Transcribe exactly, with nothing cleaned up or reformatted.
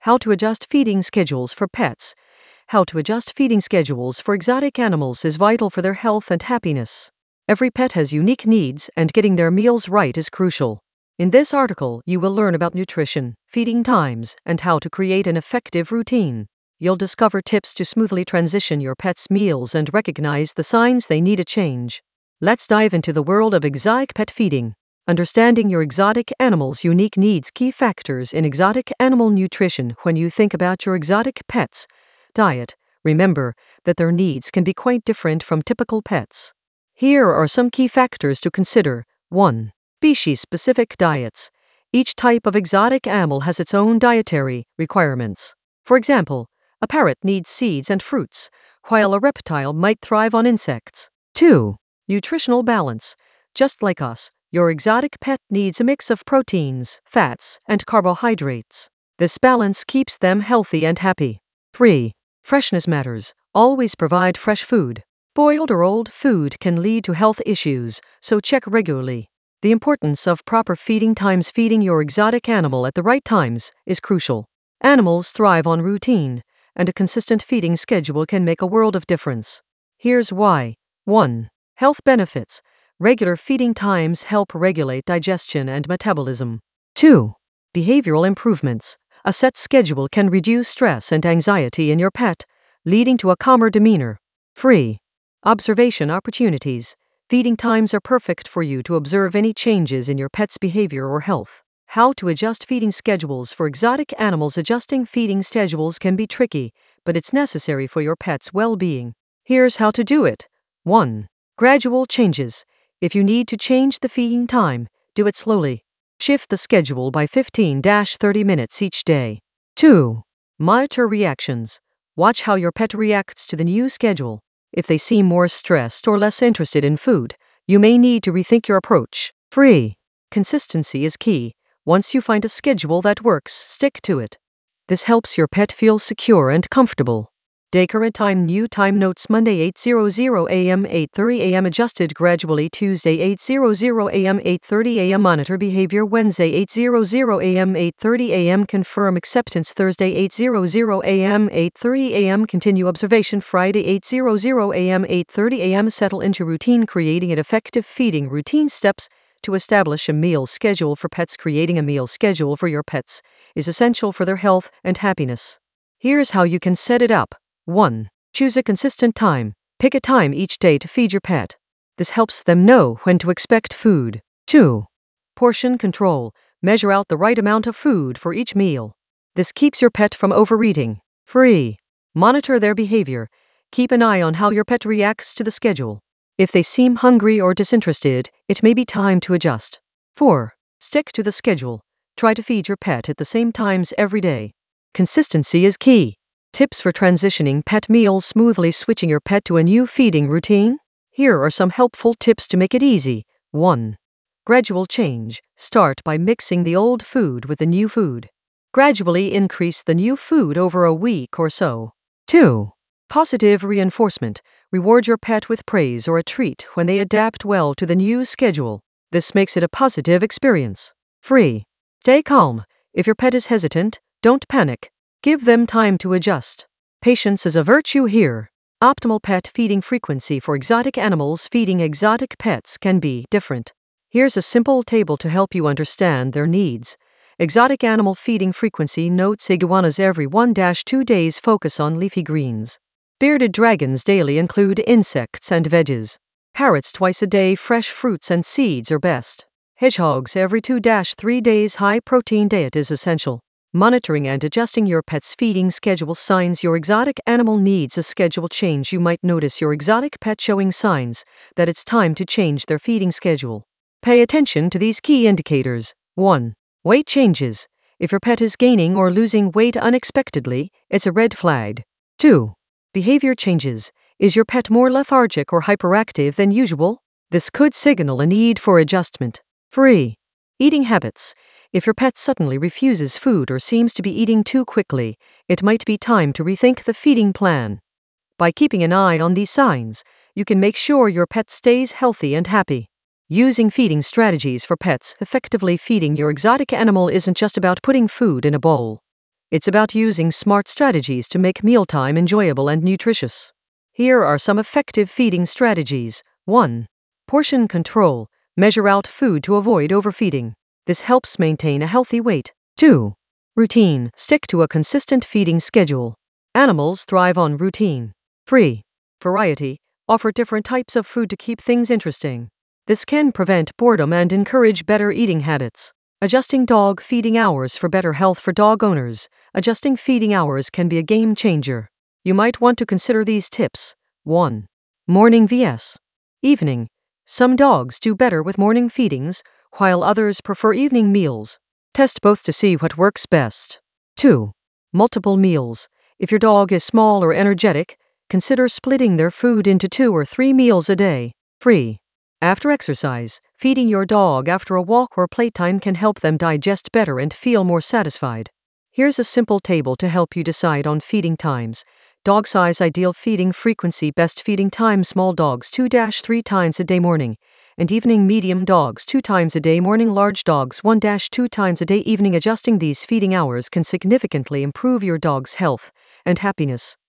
How to adjust feeding schedules for pets. How to adjust feeding schedules for exotic animals is vital for their health and happiness. Every pet has unique needs, and getting their meals right is crucial. In this article, you will learn about nutrition, feeding times, and how to create an effective routine. You'll discover tips to smoothly transition your pet's meals and recognize the signs they need a change. Let's dive into the world of exotic pet feeding. Understanding your exotic animal's unique needs. Key factors in exotic animal nutrition. When you think about your exotic pet's diet, remember that their needs can be quite different from typical pets. Here are some key factors to consider. one. Species-specific diets. Each type of exotic animal has its own dietary requirements. For example, a parrot needs seeds and fruits, while a reptile might thrive on insects. two. Nutritional balance. Just like us, your exotic pet needs a mix of proteins, fats, and carbohydrates. This balance keeps them healthy and happy. three. Freshness matters. Always provide fresh food. Boiled or old food can lead to health issues, so check regularly. The importance of proper feeding times. Feeding your exotic animal at the right times is crucial. Animals thrive on routine, and a consistent feeding schedule can make a world of difference. Here's why. one. Health benefits. Regular feeding times help regulate digestion and metabolism. two. Behavioral improvements. A set schedule can reduce stress and anxiety in your pet, leading to a calmer demeanor. three. Observation opportunities. Feeding times are perfect for you to observe any changes in your pet's behavior or health. How to adjust feeding schedules for exotic animals. Adjusting feeding schedules can be tricky, but it's necessary for your pet's well-being. Here's how to do it. one. Gradual changes. If you need to change the feeding time, do it slowly. Shift the schedule by fifteen to thirty minutes each day. two. Monitor reactions. Watch how your pet reacts to the new schedule. If they seem more stressed or less interested in food, you may need to rethink your approach. three. Consistency is key. Once you find a schedule that works, stick to it. This helps your pet feel secure and comfortable. Day current time. New time notes. Monday eight hundred a m eight thirty a m adjusted gradually. Tuesday eight hundred a m eight thirty a m monitor behavior. Wednesday eight hundred a m eight thirty a m confirm acceptance. Thursday eight hundred a m eight thirty a m continue observation. Friday eight hundred a m eight thirty a m settle into routine. Creating an effective feeding routine. Steps to establish a meal schedule for pets. Creating a meal schedule for your pets is essential for their health and happiness. Here's how you can set it up. one. Choose a consistent time. Pick a time each day to feed your pet. This helps them know when to expect food. two. Portion control. Measure out the right amount of food for each meal. This keeps your pet from overeating. three. Monitor their behavior. Keep an eye on how your pet reacts to the schedule. If they seem hungry or disinterested, it may be time to adjust. four. Stick to the schedule. Try to feed your pet at the same times every day. Consistency is key. Tips for transitioning pet meals smoothly. Switching your pet to a new feeding routine. Here are some helpful tips to make it easy. one. Gradual change. Start by mixing the old food with the new food. Gradually increase the new food over a week or so. two. Positive reinforcement. Reward your pet with praise or a treat when they adapt well to the new schedule. This makes it a positive experience. three. Stay calm. If your pet is hesitant, don't panic. Give them time to adjust. Patience is a virtue here. Optimal pet feeding frequency for exotic animals. Feeding exotic pets can be different. Here's a simple table to help you understand their needs. Exotic animal feeding frequency. Notes: iguanas every one to two days. Focus on leafy greens. Bearded dragons daily. Include insects and veggies. Parrots twice a day. Fresh fruits and seeds are best. Hedgehogs every two to three days. High protein diet is essential. Monitoring and adjusting your pet's feeding schedule. Signs your exotic animal needs a schedule change. You might notice your exotic pet showing signs that it's time to change their feeding schedule. Pay attention to these key indicators. one. Weight changes. If your pet is gaining or losing weight unexpectedly, it's a red flag. two. Behavior changes. Is your pet more lethargic or hyperactive than usual? This could signal a need for adjustment. three. Eating habits. If your pet suddenly refuses food or seems to be eating too quickly, it might be time to rethink the feeding plan. By keeping an eye on these signs, you can make sure your pet stays healthy and happy. Using feeding strategies for pets. Effectively feeding your exotic animal isn't just about putting food in a bowl. It's about using smart strategies to make mealtime enjoyable and nutritious. Here are some effective feeding strategies. one. Portion control. Measure out food to avoid overfeeding. This helps maintain a healthy weight. two. Routine. Stick to a consistent feeding schedule. Animals thrive on routine. three. Variety. Offer different types of food to keep things interesting. This can prevent boredom and encourage better eating habits. Adjusting dog feeding hours for better health for dog owners. Adjusting feeding hours can be a game changer. You might want to consider these tips. one. Morning versus evening. Some dogs do better with morning feedings, while others prefer evening meals. Test both to see what works best. two. Multiple meals. If your dog is small or energetic, consider splitting their food into two or three meals a day. three. After exercise, feeding your dog after a walk or playtime can help them digest better and feel more satisfied. Here's a simple table to help you decide on feeding times. Dog size ideal feeding frequency best feeding time small dogs two to three times a day morning and evening medium dogs two times a day morning large dogs one to two times a day evening adjusting these feeding hours can significantly improve your dog's health and happiness.